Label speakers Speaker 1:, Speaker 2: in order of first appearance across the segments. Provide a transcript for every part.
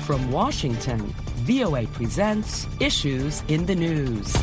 Speaker 1: From Washington, VOA presents Issues in the News.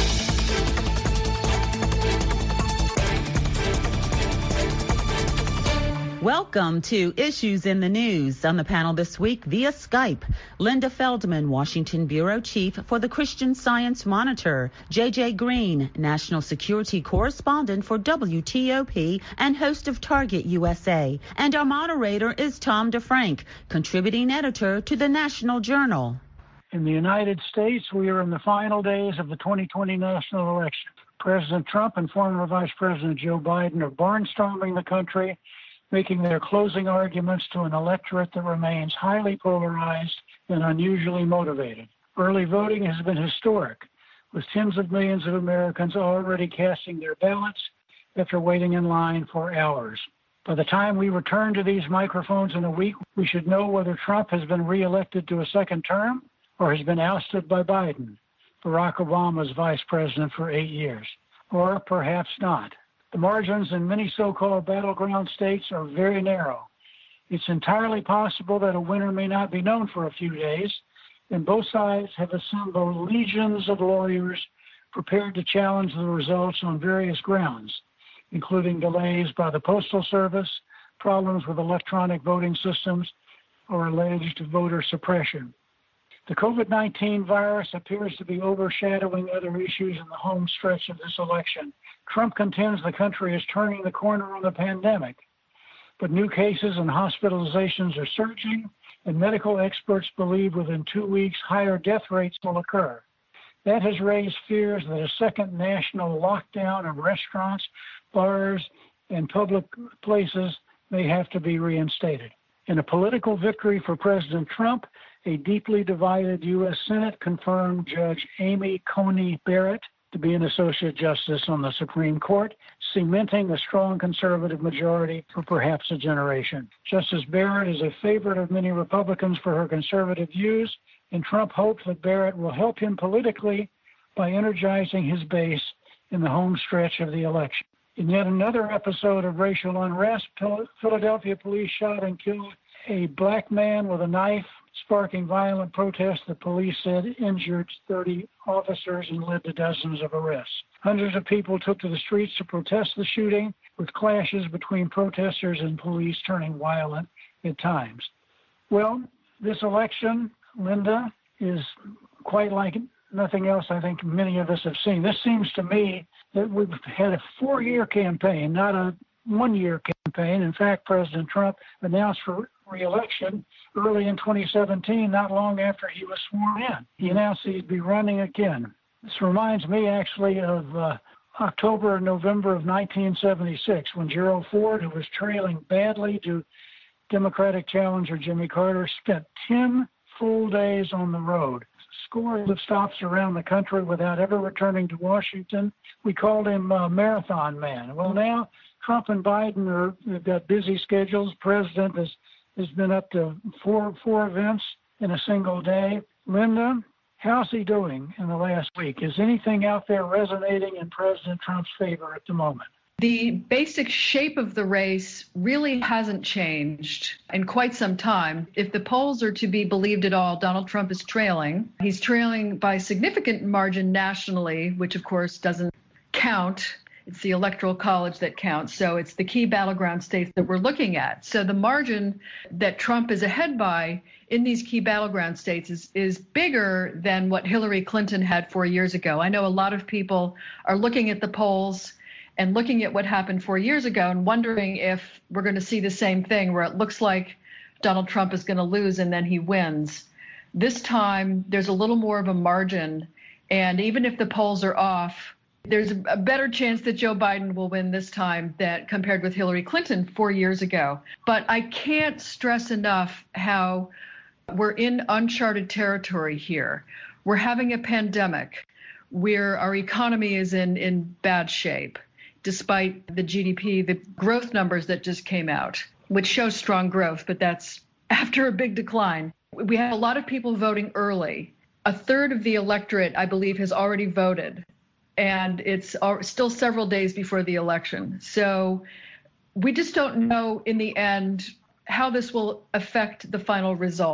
Speaker 2: Welcome to Issues in the News. On the panel this week via Skype, Linda Feldman, Washington Bureau Chief for the Christian Science Monitor, J.J. Green, National Security Correspondent for WTOP and host of Target USA. And our moderator is Tom DeFrank, contributing editor to the National Journal.
Speaker 3: In the United States, we are in the final days of the 2020 national election. President Trump and former Vice President Joe Biden are barnstorming the country, making their closing arguments to an electorate that remains highly polarized and unusually motivated. Early voting has been historic, with tens of millions of Americans already casting their ballots after waiting in line for hours. By the time we return to these microphones in a week, we should know whether Trump has been reelected to a second term or has been ousted by Biden, Barack Obama's vice president for 8 years, or perhaps not. The margins in many so-called battleground states are very narrow. It's entirely possible that a winner may not be known for a few days, and both sides have assembled legions of lawyers prepared to challenge the results on various grounds, including delays by the Postal Service, problems with electronic voting systems, or alleged voter suppression. The COVID-19 virus appears to be overshadowing other issues in the home stretch of this election. Trump contends the country is turning the corner on the pandemic, but new cases and hospitalizations are surging, and medical experts believe within 2 weeks higher death rates will occur. That has raised fears that a second national lockdown of restaurants, bars, and public places may have to be reinstated. In a political victory for President Trump, a deeply divided U.S. Senate confirmed Judge Amy Coney Barrett to be an Associate Justice on the Supreme Court, cementing a strong conservative majority for perhaps a generation. Justice Barrett is a favorite of many Republicans for her conservative views, and Trump hopes that Barrett will help him politically by energizing his base in the home stretch of the election. In yet another episode of racial unrest, Philadelphia police shot and killed a black man with a knife, sparking violent protests that police said injured 30 officers and led to dozens of arrests. Hundreds of people took to the streets to protest the shooting, with clashes between protesters and police turning violent at times. Well, this election, Linda, is quite like nothing else I think many of us have seen. This seems to me that we've had a 4-year campaign, not a 1-year campaign. In fact, President Trump announced for re-election early in 2017, not long after he was sworn in. He announced he'd be running again. This reminds me actually of October and November of 1976, when Gerald Ford, who was trailing badly to Democratic challenger Jimmy Carter, spent 10 full days on the road, scores of stops around the country without ever returning to Washington. We called him Marathon Man. Well, now Trump and Biden have got busy schedules. President has been up to four events in a single day. Linda, how's he doing in the last week? Is anything out there resonating in President Trump's favor at the moment?
Speaker 4: The basic shape of the race really hasn't changed in quite some time. If the polls are to be believed at all, Donald Trump is trailing. He's trailing by a significant margin nationally, which of course doesn't count. It's the Electoral College that counts. So it's the key battleground states that we're looking at. So the margin that Trump is ahead by in these key battleground states is bigger than what Hillary Clinton had 4 years ago. I know a lot of people are looking at the polls and looking at what happened 4 years ago and wondering if we're going to see the same thing where it looks like Donald Trump is going to lose and then he wins. This time, there's a little more of a margin. And even if the polls are off, there's a better chance that Joe Biden will win this time that compared with Hillary Clinton 4 years ago. But I can't stress enough how we're in uncharted territory here. We're having a pandemic where our economy is in bad shape, despite the GDP, the growth numbers that just came out, which show strong growth, but that's after a big decline. We have a lot of people voting early. A third of the electorate, I believe, has already voted. And it's still several days before the election. So we just don't know in the end how this will affect the final result.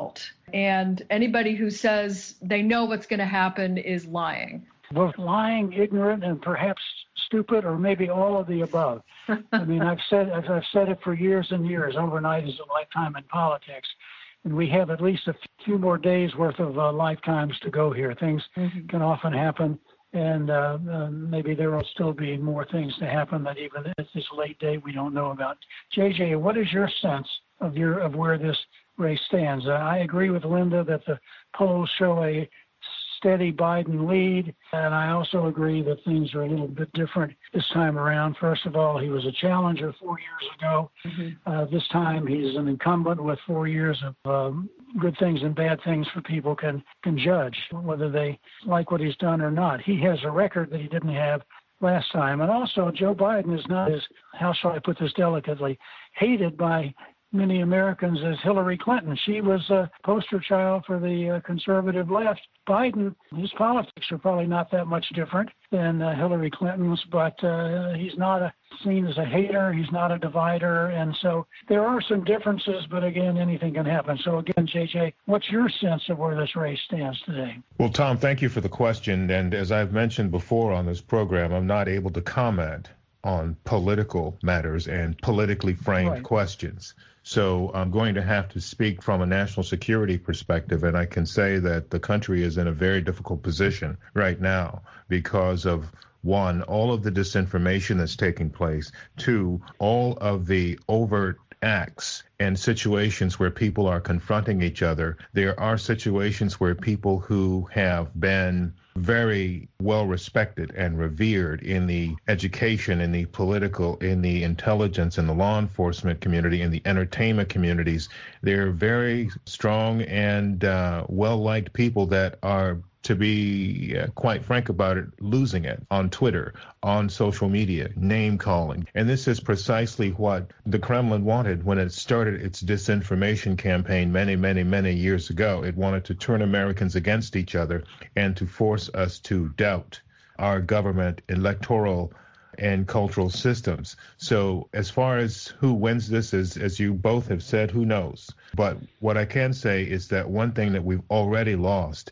Speaker 4: And anybody who says they know what's going to happen is lying.
Speaker 3: Both lying, ignorant, and perhaps stupid, or maybe all of the above. I mean, I've said it for years and years. Overnight is a lifetime in politics. And we have at least a few more days worth of lifetimes to go here. Things can often happen. And maybe there will still be more things to happen that even at this late day we don't know about. JJ, what is your sense of where this race stands? I agree with Linda that the polls show a steady Biden lead, and I also agree that things are a little bit different this time around. First of all, he was a challenger 4 years ago. This time he's an incumbent with 4 years of good things and bad things for people can judge whether they like what he's done or not. He has a record that he didn't have last time. And also, Joe Biden is not as, how shall I put this delicately, hated by many Americans as Hillary Clinton. She was a poster child for the conservative left. Biden, his politics are probably not that much different than Hillary Clinton's, but he's not seen as a hater. He's not a divider. And so there are some differences, but again, anything can happen. So again, JJ, what's your sense of where this race stands today?
Speaker 5: Well, Tom, thank you for the question. And as I've mentioned before on this program, I'm not able to comment on political matters and politically framed questions. So I'm going to have to speak from a national security perspective, and I can say that the country is in a very difficult position right now because of, one, all of the disinformation that's taking place, two, all of the overt acts and situations where people are confronting each other. There are situations where people who have been very well respected and revered in the education, in the political, in the intelligence, in the law enforcement community, in the entertainment communities, they're very strong and well-liked people that are, to be quite frank about it, losing it on Twitter, on social media, name calling. And this is precisely what the Kremlin wanted when it started its disinformation campaign many years ago. It wanted to turn Americans against each other and to force us to doubt our government, electoral, and cultural systems. So as far as who wins this, as you both have said, who knows? But what I can say is that one thing that we've already lost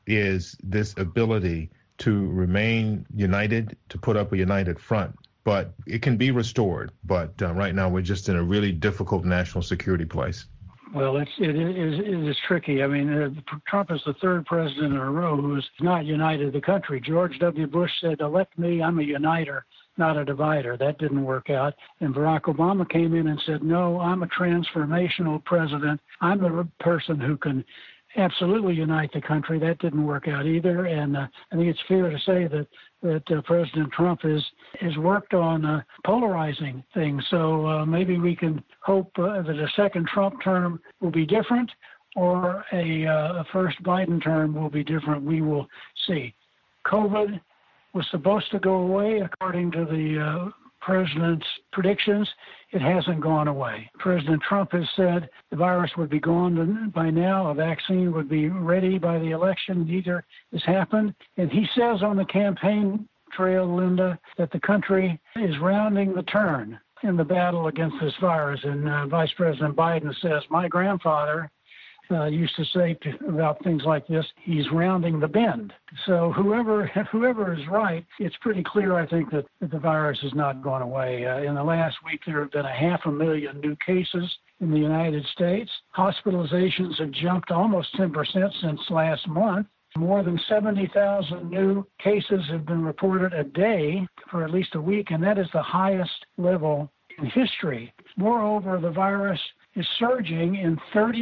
Speaker 5: is this ability to remain united, to put up a united front. But it can be restored. But right now we're just in a really difficult national security place.
Speaker 3: Well, it is tricky. I mean, Trump is the third president in a row who has not united the country. George W. Bush said, elect me, I'm a uniter, not a divider. That didn't work out. And Barack Obama came in and said, no, I'm a transformational president. I'm the person who can absolutely unite the country. That didn't work out either. And I think it's fair to say that President Trump has worked on polarizing things. So maybe we can hope that a second Trump term will be different, or a first Biden term will be different. We will see. COVID was supposed to go away according to the president's predictions. It hasn't gone away. President Trump has said the virus would be gone by now, a vaccine would be ready by the election. Neither has happened. And he says on the campaign trail, Linda, that the country is rounding the turn in the battle against this virus. And Vice President Biden says, my grandfather used to say about things like this, he's rounding the bend. So whoever is right, it's pretty clear, I think, that the virus has not gone away. In the last week, there have been 500,000 new cases in the United States. Hospitalizations have jumped almost 10% since last month. More than 70,000 new cases have been reported a day for at least a week, and that is the highest level in history. Moreover, the virus is surging in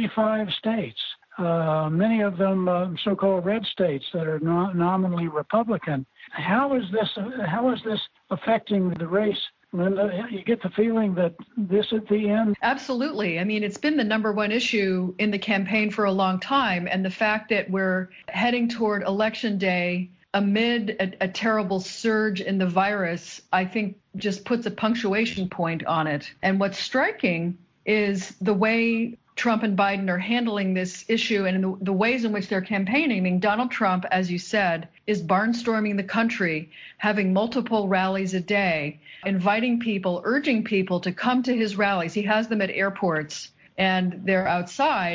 Speaker 3: 35 states, many of them so-called red states that are nominally Republican. How is this affecting the race, Linda? You get the feeling that this at the end?
Speaker 4: Absolutely. I mean, it's been the number one issue in the campaign for a long time, and the fact that we're heading toward Election Day amid a terrible surge in the virus, I think just puts a punctuation point on it. And what's striking is the way Trump and Biden are handling this issue and the ways in which they're campaigning. I mean, Donald Trump, as you said, is barnstorming the country, having multiple rallies a day, inviting people, urging people to come to his rallies. He has them at airports, and they're outside,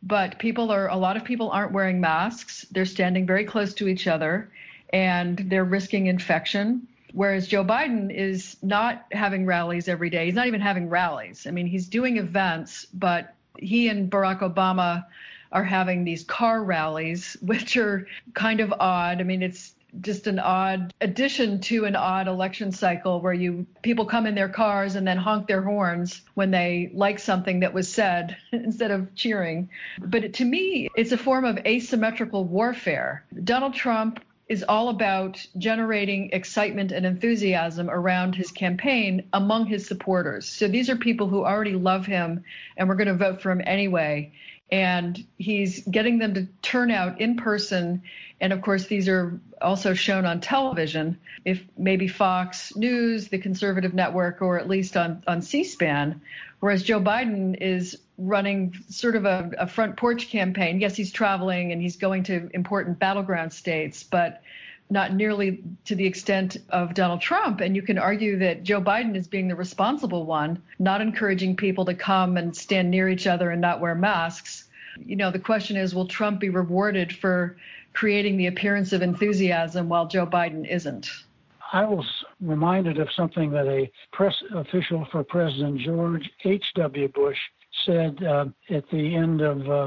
Speaker 4: but a lot of people aren't wearing masks. They're standing very close to each other, and they're risking infection. Whereas Joe Biden is not having rallies every day. He's not even having rallies. I mean, he's doing events, but he and Barack Obama are having these car rallies, which are kind of odd. I mean, it's just an odd addition to an odd election cycle where people come in their cars and then honk their horns when they like something that was said instead of cheering. But to me, it's a form of asymmetrical warfare. Donald Trump is all about generating excitement and enthusiasm around his campaign among his supporters. So these are people who already love him and we're going to vote for him anyway. And he's getting them to turn out in person. And of course, these are also shown on television, if maybe Fox News, the conservative network, or at least on C-SPAN, whereas Joe Biden is running sort of a front porch campaign. Yes, he's traveling and he's going to important battleground states, but not nearly to the extent of Donald Trump. And you can argue that Joe Biden is being the responsible one, not encouraging people to come and stand near each other and not wear masks. You know, the question is, will Trump be rewarded for creating the appearance of enthusiasm while Joe Biden isn't?
Speaker 3: I was reminded of something that a press official for President George H.W. Bush said at the end of the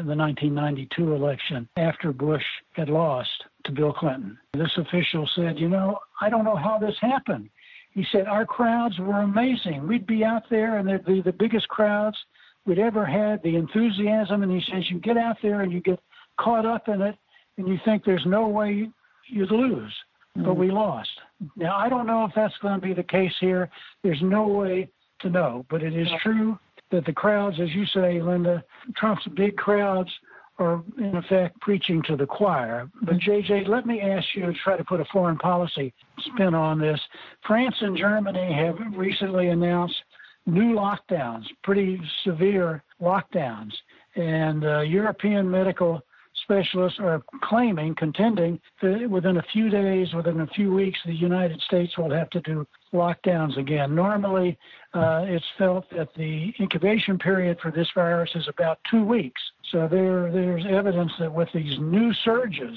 Speaker 3: 1992 election, after Bush had lost to Bill Clinton. This official said, I don't know how this happened. He said, our crowds were amazing. We'd be out there and they'd be the biggest crowds we'd ever had, the enthusiasm. And he says, you get out there and you get caught up in it and you think there's no way you'd lose, but we lost. Now, I don't know if that's going to be the case here. There's no way to know, but it is true that the crowds, as you say, Linda, Trump's big crowds are in effect preaching to the choir. But JJ, let me ask you to try to put a foreign policy spin on this. France and Germany have recently announced new lockdowns, pretty severe lockdowns. And European medical specialists are contending that within a few days, within a few weeks, the United States will have to do lockdowns again. Normally, it's felt that the incubation period for this virus is about 2 weeks. So there's evidence that with these new surges,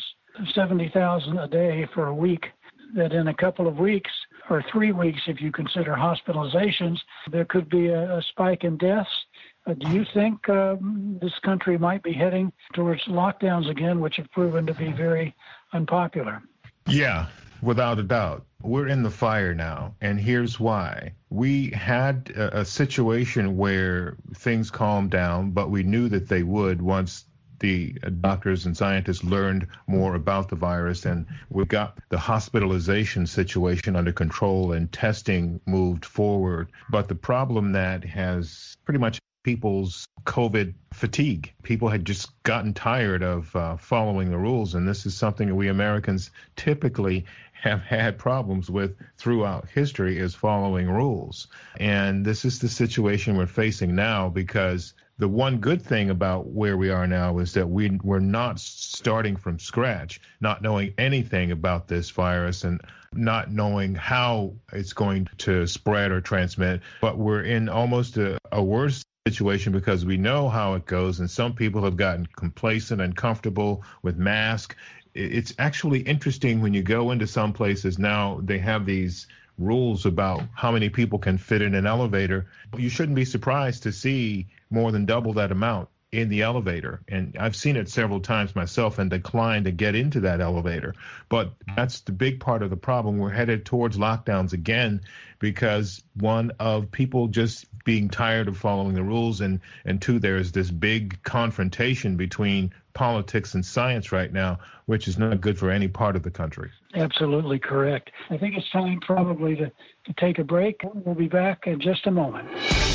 Speaker 3: 70,000 a day for a week, that in a couple of weeks, or 3 weeks if you consider hospitalizations, there could be a spike in deaths. Do you think this country might be heading towards lockdowns again, which have proven to be very unpopular?
Speaker 5: Yeah, without a doubt. We're in the fire now, and here's why. We had a situation where things calmed down, but we knew that they would once the doctors and scientists learned more about the virus, and we've got the hospitalization situation under control and testing moved forward. But the problem that has pretty much people's COVID fatigue. People had just gotten tired of following the rules, and this is something that we Americans typically have had problems with throughout history, is following rules. And this is the situation we're facing now, because the one good thing about where we are now is that we're not starting from scratch, not knowing anything about this virus and not knowing how it's going to spread or transmit, but we're in almost a worse situation because we know how it goes, and some people have gotten complacent and comfortable with masks. It's actually interesting when you go into some places now, they have these rules about how many people can fit in an elevator. You shouldn't be surprised to see more than double that amount in the elevator. And I've seen it several times myself and declined to get into that elevator. But that's the big part of the problem. We're headed towards lockdowns again because, one, of people just being tired of following the rules, and two, there's this big confrontation between politics and science right now, which is not good for any part of the country.
Speaker 3: Absolutely correct. I think it's time probably to take a break. We'll be back in just a moment.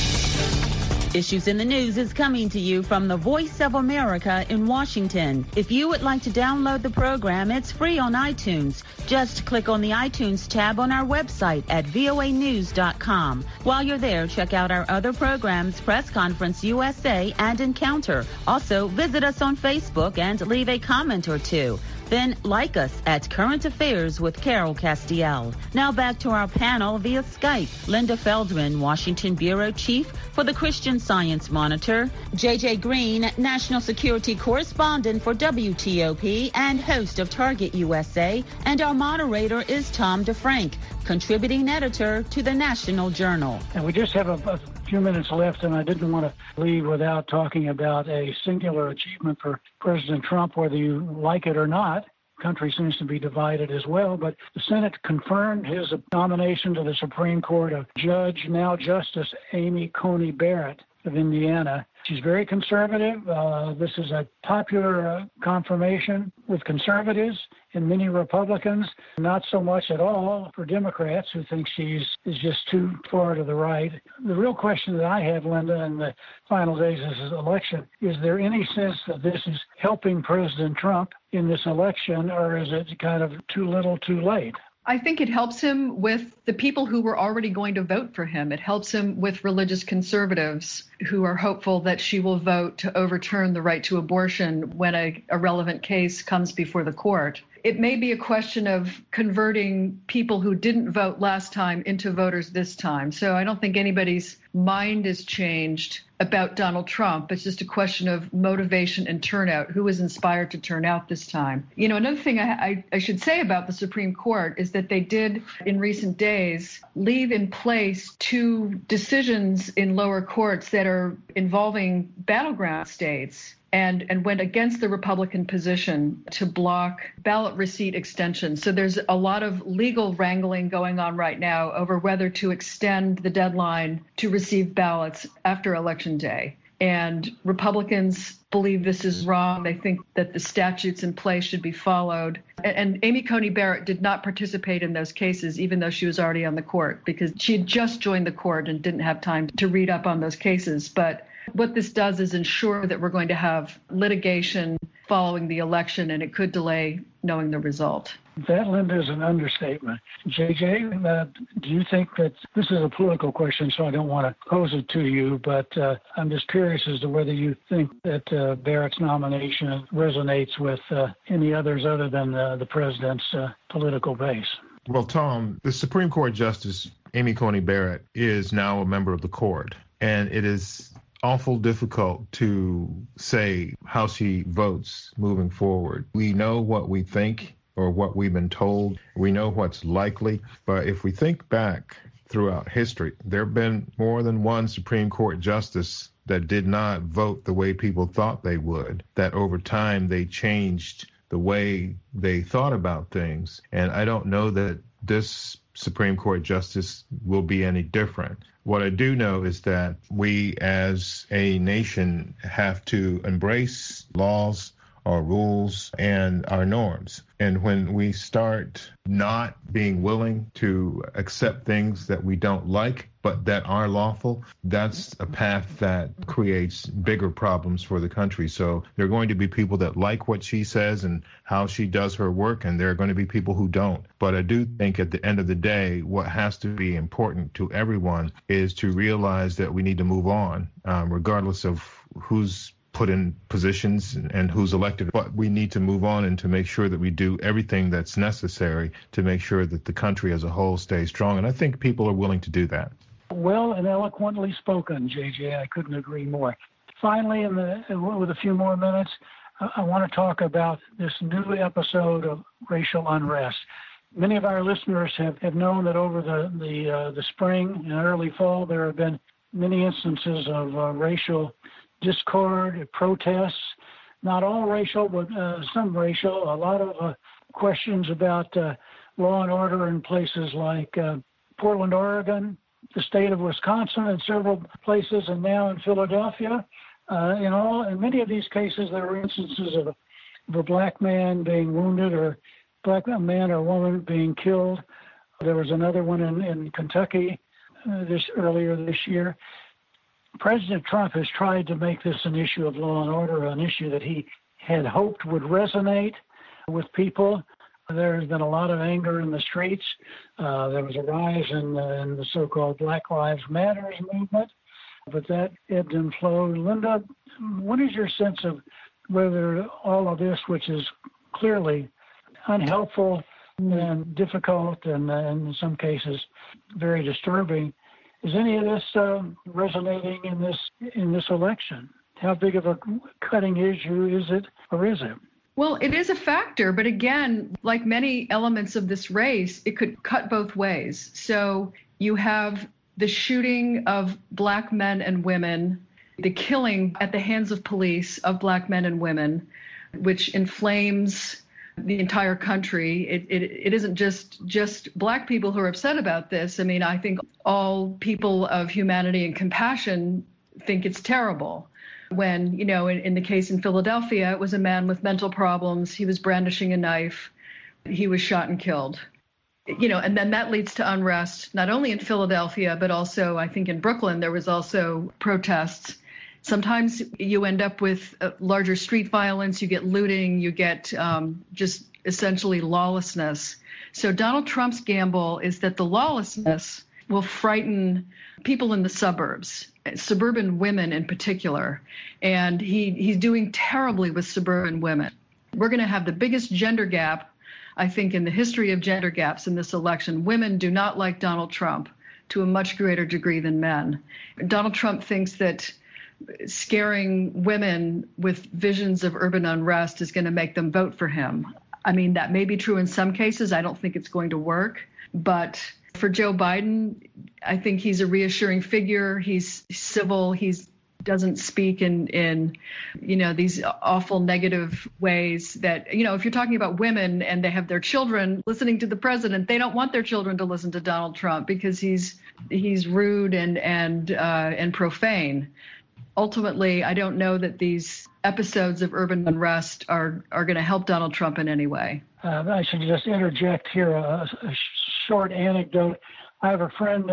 Speaker 2: Issues in the News is coming to you from the Voice of America in Washington. If you would like to download the program, it's free on iTunes. Just click on the iTunes tab on our website at voanews.com. While you're there, check out our other programs, Press Conference USA and Encounter. Also, visit us on Facebook and leave a comment or two. Then like us at Current Affairs with Carol Castiel. Now back to our panel via Skype. Linda Feldman, Washington Bureau Chief for the Christian Science Monitor. J.J. Green, National Security Correspondent for WTOP and host of Target USA. And our moderator is Tom DeFrank, contributing editor to the National Journal.
Speaker 3: And we just have a few minutes left, and I didn't want to leave without talking about a singular achievement for President Trump, whether you like it or not. The country seems to be divided as well, but the Senate confirmed his nomination to the Supreme Court of Judge, now Justice Amy Coney Barrett of Indiana. She's very conservative. This is a popular confirmation with conservatives and many Republicans, not so much at all for Democrats who think she's just too far to the right. The real question that I have, Linda, in the final days of this election, is there any sense that this is helping President Trump in this election, or is it kind of too little too late?
Speaker 4: I think it helps him with the people who were already going to vote for him. It helps him with religious conservatives who are hopeful that she will vote to overturn the right to abortion when a relevant case comes before the court. It may be a question of converting people who didn't vote last time into voters this time. So I don't think anybody's mind is changed about Donald Trump. It's just a question of motivation and turnout. Who was inspired to turn out this time? You know, another thing I should say about the Supreme Court is that they did in recent days leave in place 2 decisions in lower courts that are involving battleground states and went against the Republican position to block ballot receipt extension. So there's a lot of legal wrangling going on right now over whether to extend the deadline to receive ballots after Election Day. And Republicans believe this is wrong. They think that the statutes in place should be followed. And Amy Coney Barrett did not participate in those cases, even though she was already on the court, because she had just joined the court and didn't have time to read up on those cases. But what this does is ensure that we're going to have litigation following the election, and it could delay knowing the result.
Speaker 3: That, Linda, is an understatement. JJ, do you think that this is a political question, so I don't want to pose it to you, but I'm just curious as to whether you think that Barrett's nomination resonates with any others other than the president's political base?
Speaker 5: Well, Tom, the Supreme Court Justice Amy Coney Barrett is now a member of the court, and it is awful difficult to say how she votes moving forward. We know what we think or what we've been told. We know what's likely. But if we think back throughout history, there have been more than one Supreme Court justice that did not vote the way people thought they would, that over time they changed the way they thought about things. And I don't know that this Supreme Court justice will be any different. What I do know is that we as a nation have to embrace laws, our rules, and our norms. And when we start not being willing to accept things that we don't like, but that are lawful, that's a path that creates bigger problems for the country. So there are going to be people that like what she says and how she does her work, and there are going to be people who don't. But I do think at the end of the day, what has to be important to everyone is to realize that we need to move on, regardless of who's put in positions and who's elected. But we need to move on and to make sure that we do everything that's necessary to make sure that the country as a whole stays strong. And I think people are willing to do that.
Speaker 3: Well and eloquently spoken, JJ. I couldn't agree more. Finally, with a few more minutes, I want to talk about this new episode of racial unrest. Many of our listeners have known that over the spring and early fall, there have been many instances of racial discord, protests, not all racial, but some racial, a lot of questions about law and order in places like Portland, Oregon, the state of Wisconsin, and several places, and now in Philadelphia. In many of these cases, there were instances of a black man being wounded or black man or woman being killed. There was another one in Kentucky earlier this year. President Trump has tried to make this an issue of law and order, an issue that he had hoped would resonate with people. There has been a lot of anger in the streets. There was a rise in the so-called Black Lives Matter movement, but that ebbed and flowed. Linda, what is your sense of whether all of this, which is clearly unhelpful and difficult and in some cases very disturbing. Is any of this resonating in this election? How big of a cutting issue is it, or is it?
Speaker 4: Well, it is a factor, but again, like many elements of this race, it could cut both ways. So you have the shooting of Black men and women, the killing at the hands of police of Black men and women, which inflames the entire country. It isn't just Black people who are upset about this. I mean, I think all people of humanity and compassion think it's terrible. When, in the case in Philadelphia, it was a man with mental problems. He was brandishing a knife. He was shot and killed. And then that leads to unrest, not only in Philadelphia, but also I think in Brooklyn, there was also protests. Sometimes you end up with larger street violence, you get looting, you get just essentially lawlessness. So Donald Trump's gamble is that the lawlessness will frighten people in the suburbs, suburban women in particular. And he's doing terribly with suburban women. We're going to have the biggest gender gap, I think, in the history of gender gaps in this election. Women do not like Donald Trump to a much greater degree than men. Donald Trump thinks that scaring women with visions of urban unrest is going to make them vote for him. I mean, that may be true in some cases. I don't think it's going to work. But for Joe Biden, I think he's a reassuring figure. He's civil. He doesn't speak in these awful negative ways that, if you're talking about women and they have their children listening to the president, they don't want their children to listen to Donald Trump because he's rude and profane. Ultimately, I don't know that these episodes of urban unrest are going to help Donald Trump in any way.
Speaker 3: I should just interject here a short anecdote. I have a friend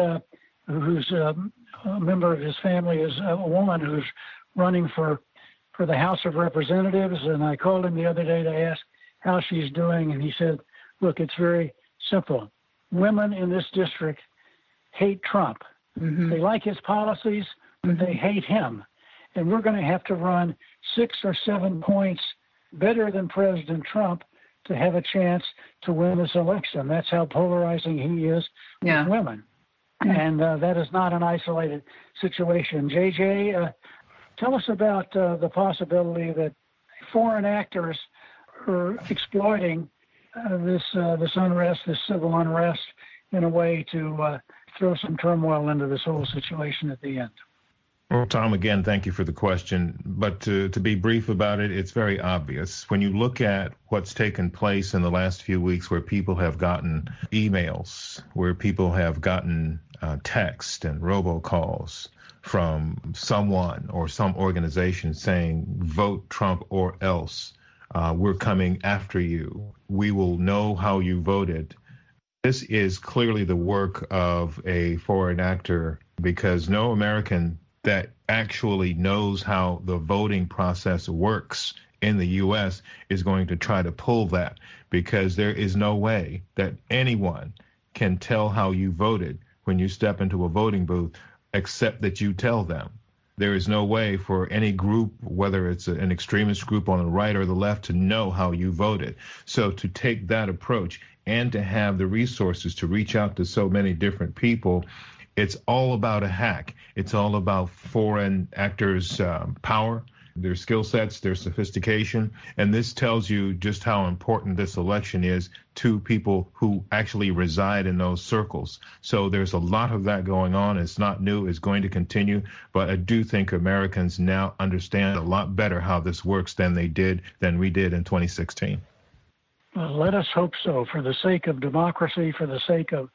Speaker 3: who's a member of his family is a woman who's running for the House of Representatives, and I called him the other day to ask how she's doing, and he said, look, it's very simple. Women in this district hate Trump. Mm-hmm. They like his policies, but they hate him. And we're going to have to run 6 or 7 points better than President Trump to have a chance to win this election. That's how polarizing he is with women. And that is not an isolated situation. JJ, tell us about the possibility that foreign actors are exploiting this unrest, this civil unrest, in a way to throw some turmoil into this whole situation at the end.
Speaker 5: Well, Tom, again, thank you for the question. But to be brief about it, it's very obvious. When you look at what's taken place in the last few weeks where people have gotten emails, where people have gotten text and robocalls from someone or some organization saying, vote Trump or else, we're coming after you. We will know how you voted. This is clearly the work of a foreign actor, because no American that actually knows how the voting process works in the U.S. is going to try to pull that, because there is no way that anyone can tell how you voted when you step into a voting booth, except that you tell them. There is no way for any group, whether it's an extremist group on the right or the left, to know how you voted. So to take that approach and to have the resources to reach out to so many different people, it's all about a hack. It's all about foreign actors' power, their skill sets, their sophistication. And this tells you just how important this election is to people who actually reside in those circles. So there's a lot of that going on. It's not new. It's going to continue. But I do think Americans now understand a lot better how this works than we did in 2016.
Speaker 3: Well, let us hope so, for the sake of democracy, for the sake of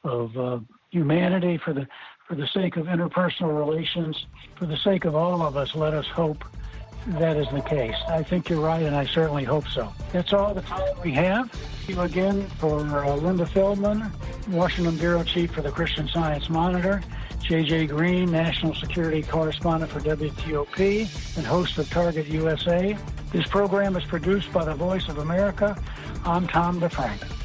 Speaker 3: humanity, for the sake of interpersonal relations, for the sake of all of us. Let us hope that is the case. I think you're right, and I certainly hope so. That's all the time we have. Thank you again for Linda Feldman, Washington Bureau Chief for the Christian Science Monitor, J.J. Green, National Security Correspondent for WTOP and host of Target USA. This program is produced by the Voice of America. I'm Tom DeFrank.